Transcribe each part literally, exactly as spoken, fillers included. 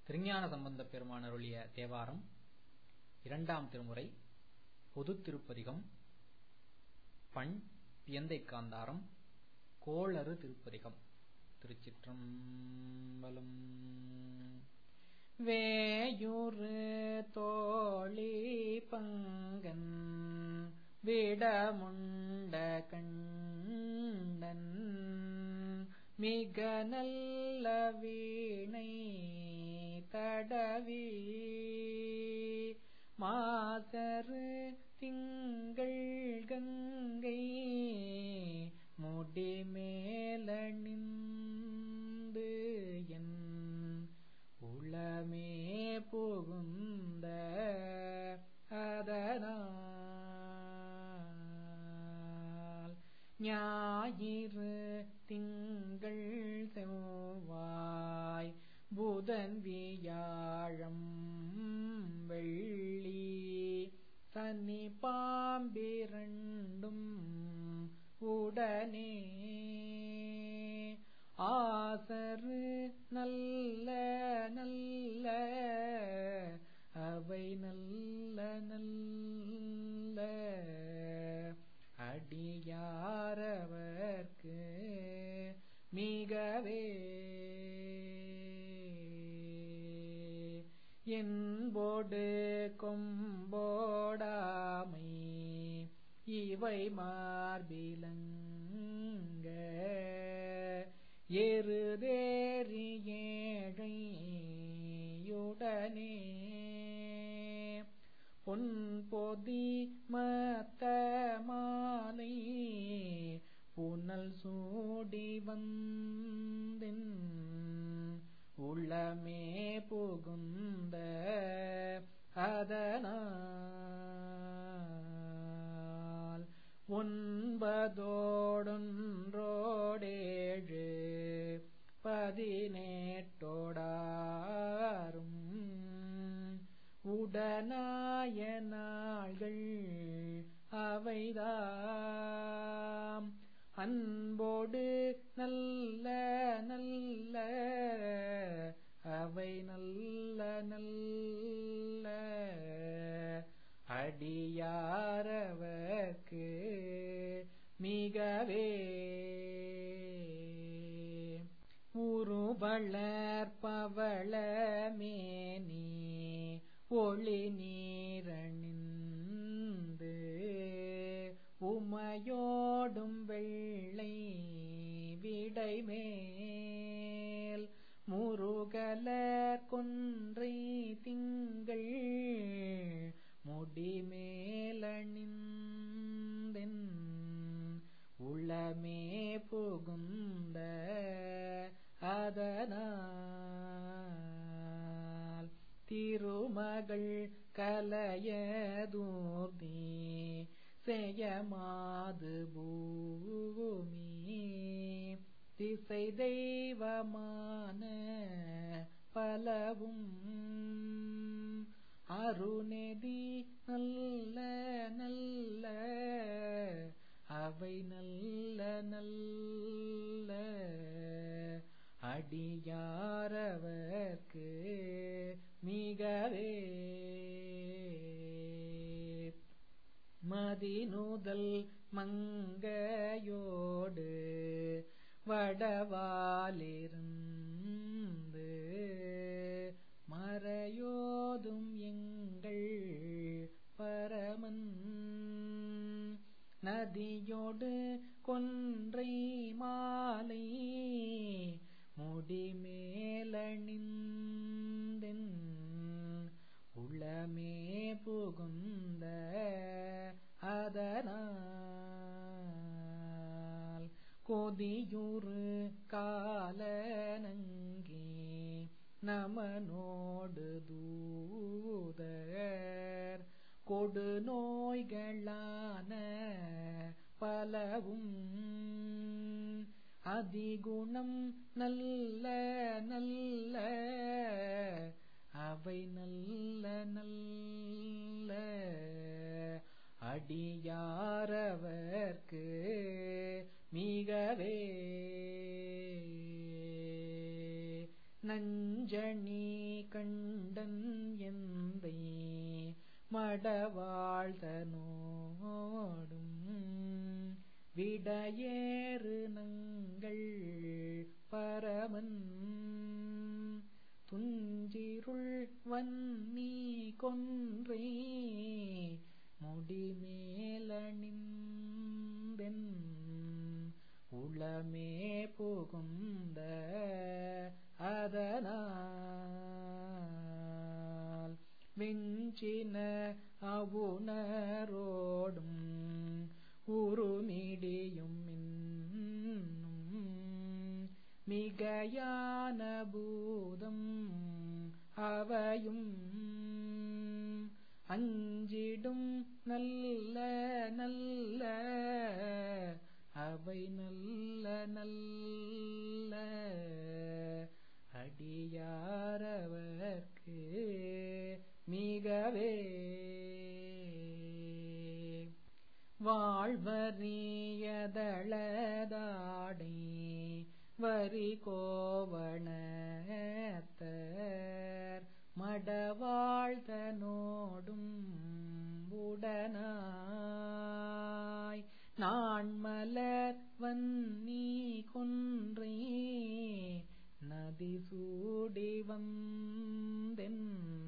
திருஞான சம்பந்தப் பெருமான் அருளிய தேவாரம் இரண்டாம் திருமுறை பொது திருப்பதிகம் பண் பியந்தை காந்தாரம் கோளறு திருப்பதிகம். திருச்சிற்றம்பலம். வேயுறு தோழி பங்கன் விடமுண்ட கண்டன் மிக நல்ல வீணை தடவி மாசரு திங்கள் கங்கை முடிமேலணிந்து என் உளமே புகுந்த அதனால் ஞாயிறு திங்கள் செவ்வாய் புதன் வியாழம் வெள்ளி சனி பாம்பிரண்டும் உடனே ஆசரு நல்ல நல்ல அவை நல்ல நல்ல அடியாரவர்க்கு மிகவே என்போடு கொம்போடாமை இவை மார்பிலங்க எருதேறி ஏழையுடனே பொன் பொதி மத்த மாலை புனல் சூடி வந்தின் உள்ளமே புகுந்த அதனால் ஒன்பதோடொன்றோடேழு பதினெட்டோடாரும் உடனாய நாள்கள் அவைதாம் அன்போடு நல்ல நல்ல அவை நல்ல நல்ல அடியாரவர்க்கு மிகவே உருவளர்பவள மேனி ஒளி நீரணிந்து உமையோடும் வெள்ளை விடைமேல் முருகலர் கொன்றை திங்கள் முடிமேலணிந்தென் உள்ளமே புகுந்த அதனால் திருமகள் கலையதூர்தி செய்யமாது பூமி திசை தெய்வமான பலவும் அருணெதி நல்ல நல்ல அவை நல்ல நல்ல அடியாரவர்க்கு மிகவே மதிநுதல் மங்கையோடு வடவாலிருந்து மறையோதும் எங்கள் பரமன் நதியோடு கொன்றை மாலை முடிமேலணிந்தென் உள்ளமே புகுந்த அதனால் கொதியுறு காலனங்கி நமனோடு தூதர் கொடு நோய்களான பலவும் அதிகுணம் நல்ல நல்ல அவை நல்ல நல்ல அடியாரவர்க்கு மிகவே நஞ்சணி கண்டன் எந்தை மடவாழ்தனோடும் விடையேறு நங்கள் பரமன் துஞ்சிருள் வன்னி கொன்றை முடிமேலணிந்தென் உளமே புகுந்த அதனால் வெஞ்சின அவுணரோடும் உருமிடியும் இன்னும் மிகையான பூதம் அவையும் அஞ்சிடும் நல்ல நல்ல அவை நல்ல நல்ல அடியாரவர்க்கு மிகவே வாழ்வறியதளதாடை வரி கோவணத்தர் மடவாழ்தனோடும் உடனாய் நான் மலர் வன்னி கொன்றை நதி சூடி வந்தென்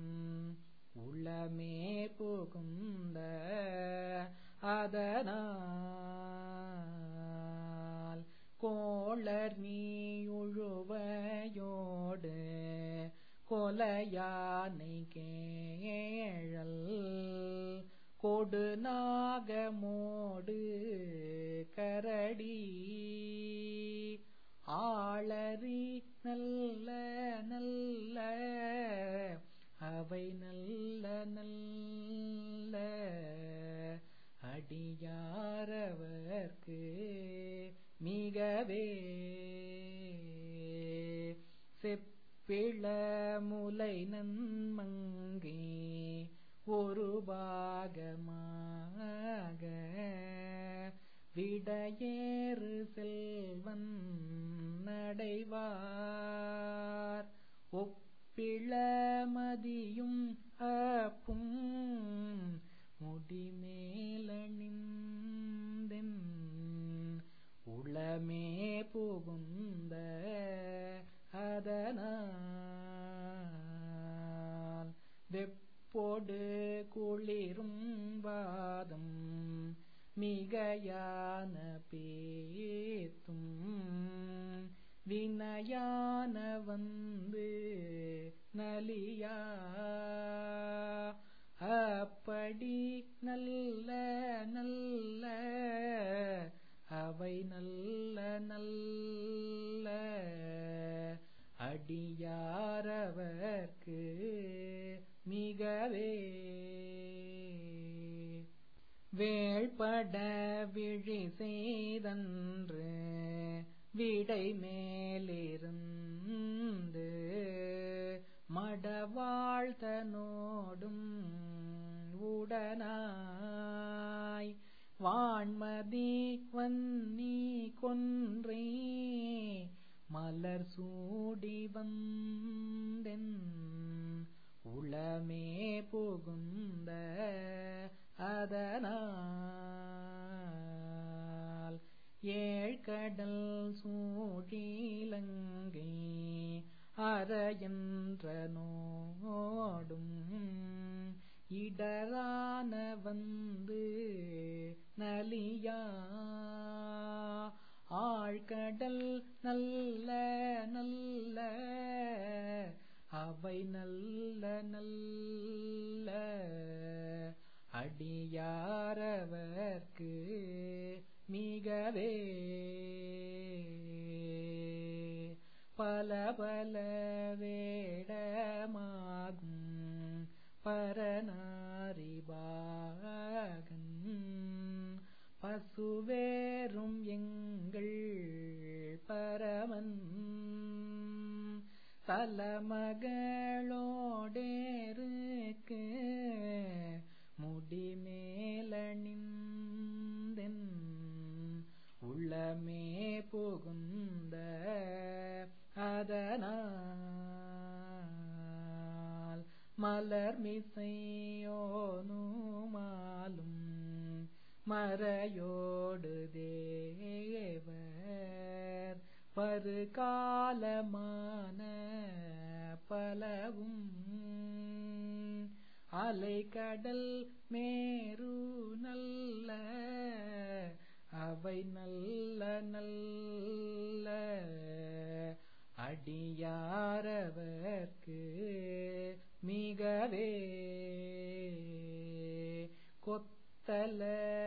உளமே புகுந்த அதனால் கோளர் நீயுழுவையோடு கொலையானை கேழல் கொடு நாகமோடு கரடி ஆளறி நல்ல நல்ல அவை நல்ல நல்ல அடியாரவர்க்கு மிகவே செப்பிள முலை நன்மங்கை ஒரு பாகமாக விடையேறு செல்வன் நடைவார் ஒப்பிள மதியும் அப்பும் முடிமேலணிந்தென் உளமே புகுந்த அதனால் வெப்பொடு குளிரும் வாதம் மிகையான பேத்தும் வினையான வந்து நலியா அப்படி நல்ல நல்ல அவை நல்ல நல்ல அடியாரவர்க்கு மிகவே வேள்பட விழி செய்தன்று விடை மேலிருந்து மடவாழ்தனோடும் உடனாய் வான்மதி வன்னி கொன்றை மலர் சூடி வந்தென் உளமே புகுந்த அதனால் ஏழ்கடல் சூழிலங்கை அரையன்றனோடும் இடரான வந்து நலியா ஆழ்கடல் நல்ல நல்ல அவை நல்ல நல்ல அடியாரவர்க்கு மிகவே பல பல வேடமாகும் பரநாரிபாகன் பசுவேறும் எங்கள் பரமன் தலமகளோடேருக்கு முடிமேலணிந்தென் உள்ளமே புகுந்த அதனால் மலர்மிசையோனுமாலும் மறையோடு தேவர் பருகாலமான பலவும் அலைகடல் மேரு நல்ல அவை நல்ல நல்ல அடியாரவர்க்கு மிகவே கொத்தல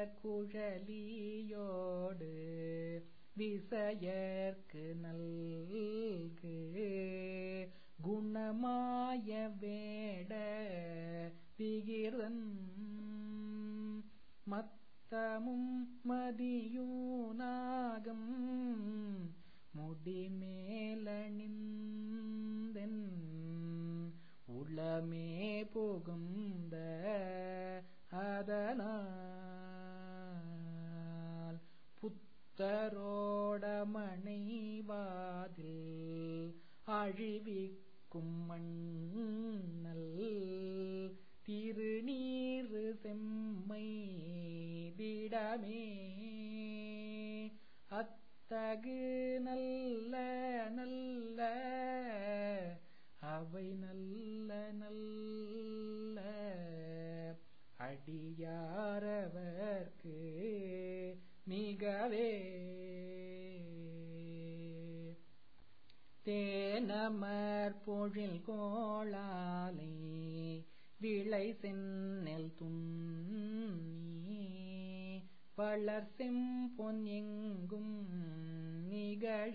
குழலியோடு விசையர்க்கு நல்கு குணமாய வேட விகிர்தன் மத்தமும் மதியூனாகம் முடிமேலணிந்தென் உளமே புகுந்த அதனால் புத்தரோடமணைவாதில் அழிவிக்கும் மண்ணல் திருநீறு செம்மை விடமே அத்தகு நல்ல நல்ல அவை நல்ல நல்ல அடியாரவர்க்கு மிகவே தேனமர் பொழில் கோளாலை விளை செந்நெல் துண்ணி வளர் செம்பொன் எங்கும் நிகழ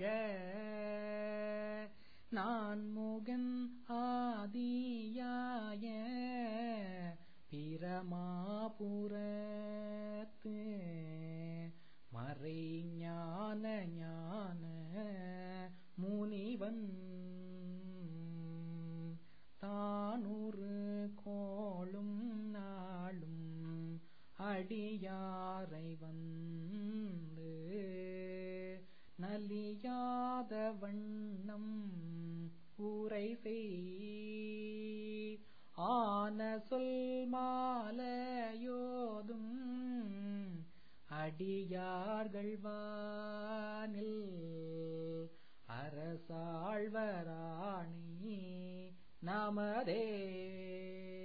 நான் முகன் ஆதியாய பிரமாபுரத்து மறை ஞான ஞான முனிவன் தானுறு கோளும் நாளும் அடியாரை வந்து நலியாத வண்ணம் உரை செய் ஆன சொல் மாலையோதும் அடியார்கள் வானில் அரசாழ்வராணி. நமதே.